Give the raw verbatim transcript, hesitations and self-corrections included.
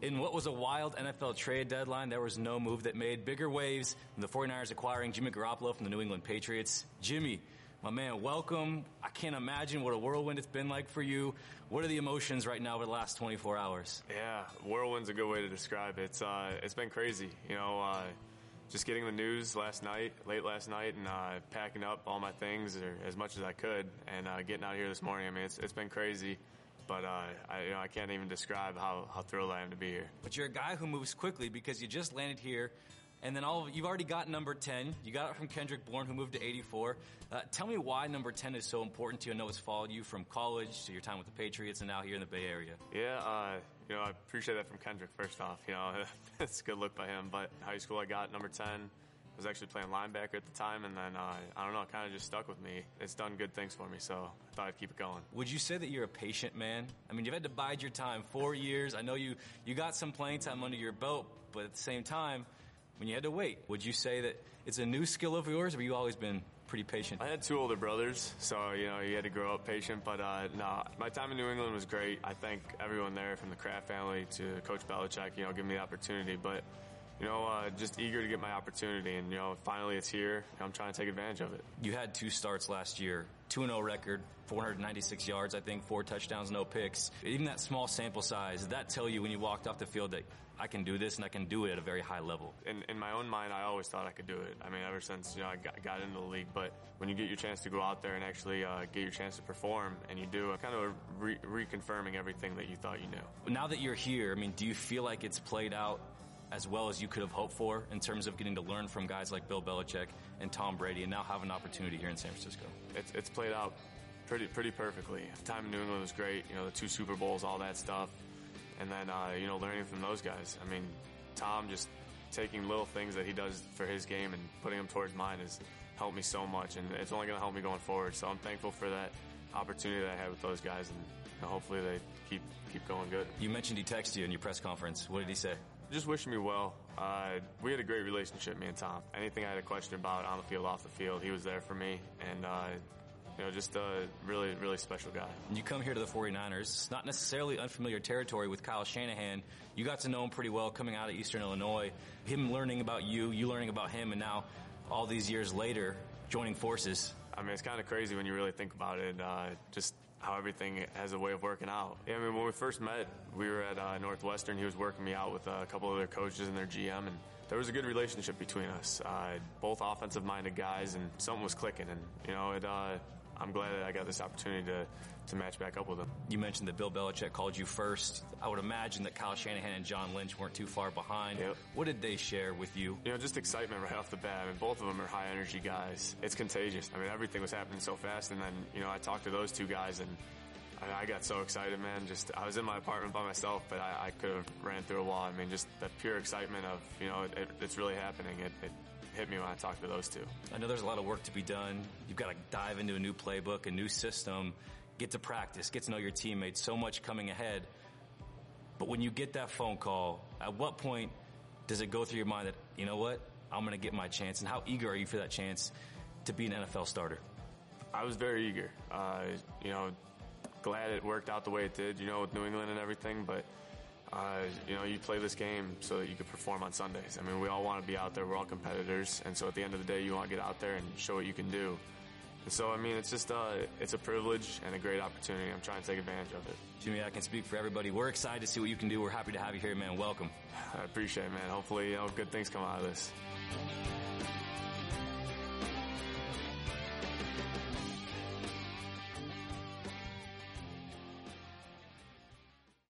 In what was a wild N F L trade deadline, there was no move that made bigger waves than the 49ers acquiring Jimmy Garoppolo from the New England Patriots. Jimmy, my man, welcome. I can't imagine what a whirlwind it's been like for you. What are the emotions right now over the last twenty-four hours? Yeah, whirlwind's a good way to describe it. It's, uh, it's been crazy. You know, uh, just getting the news last night, late last night, and uh, packing up all my things or as much as I could, and uh, getting out here this morning. I mean, it's it's been crazy, but uh, I, you know, I can't even describe how, how thrilled I am to be here. But you're a guy who moves quickly because you just landed here, and then all of, you've already got number ten. You got it from Kendrick Bourne, who moved to eighty-four. Uh, tell me why number ten is so important to you. I know it's followed you from college to your time with the Patriots and now here in the Bay Area. Yeah, uh, you know, I appreciate that from Kendrick, first off. You know, it's a good look by him. But high school, I got number ten. I was actually playing linebacker at the time, and then, uh, I don't know, it kind of just stuck with me. It's done good things for me, so I thought I'd keep it going. Would you say that you're a patient man? I mean, you've had to bide your time, four years. I know you, you got some playing time under your belt, but at the same time, when you had to wait, would you say that it's a new skill of yours, or have you always been pretty patient? I had two older brothers, so, you know, you had to grow up patient. But, uh, no, my time in New England was great. I thank everyone there, from the Kraft family to Coach Belichick, you know, giving me the opportunity. But, you know, uh, just eager to get my opportunity. And, you know, finally it's here. I'm trying to take advantage of it. You had two starts last year, two and oh record, four hundred ninety-six yards, I think, four touchdowns, no picks. Even that small sample size, did that tell you when you walked off the field that I can do this and I can do it at a very high level? In, in my own mind, I always thought I could do it. I mean, ever since, you know, I got, got into the league. But when you get your chance to go out there and actually uh, get your chance to perform, and you do, kind of re- reconfirming everything that you thought you knew. Now that you're here, I mean, do you feel like it's played out as well as you could have hoped for in terms of getting to learn from guys like Bill Belichick and Tom Brady, and now have an opportunity here in San Francisco? It's, it's played out pretty pretty perfectly. The time in New England was great, you know, the two Super Bowls, all that stuff. And then, uh, you know, learning from those guys. I mean, Tom just taking little things that he does for his game and putting them towards mine has helped me so much, and it's only going to help me going forward. So I'm thankful for that opportunity that I had with those guys, and you know, hopefully they keep keep going good. You mentioned he texted you in your press conference. What did he say? Just wishing me well. Uh, we had a great relationship, me and Tom. Anything I had a question about on the field, off the field, he was there for me. And, uh, you know, just a really, really special guy. You come here to the 49ers, not necessarily unfamiliar territory with Kyle Shanahan. You got to know him pretty well coming out of Eastern Illinois. Him learning about you, you learning about him, and now all these years later, joining forces. I mean, it's kind of crazy when you really think about it, uh, just how everything has a way of working out. Yeah, I mean, when we first met, we were at uh, Northwestern. He was working me out with uh, a couple of other coaches and their G M, and there was a good relationship between us. Uh, both offensive-minded guys, and something was clicking. And, you know, it, uh, I'm glad that I got this opportunity to, to match back up with him. You mentioned that Bill Belichick called you first. I would imagine that Kyle Shanahan and John Lynch weren't too far behind. Yep. What did they share with you? You know, just excitement right off the bat. I mean, both of them are high-energy guys. It's contagious. I mean, everything was happening so fast, and then, you know, I talked to those two guys, and I, I got so excited, man. Just, I was in my apartment by myself, but I, I could have ran through a wall. I mean, just the pure excitement of, you know, it, it, it's really happening. It, it hit me when I talked to those two. I know there's a lot of work to be done. You've got to dive into a new playbook, a new system, get to practice, get to know your teammates, so much coming ahead. But when you get that phone call, at what point does it go through your mind that, you know what, I'm going to get my chance? And how eager are you for that chance to be an N F L starter? I was very eager. Uh, you know, glad it worked out the way it did, you know, with New England and everything, but Uh, you know, you play this game so that you can perform on Sundays. I mean, we all want to be out there. We're all competitors. And so at the end of the day, you want to get out there and show what you can do. And so, I mean, it's just, uh, it's a privilege and a great opportunity. I'm trying to take advantage of it. Jimmy, I can speak for everybody. We're excited to see what you can do. We're happy to have you here, man. Welcome. I appreciate it, man. Hopefully, you know, good things come out of this.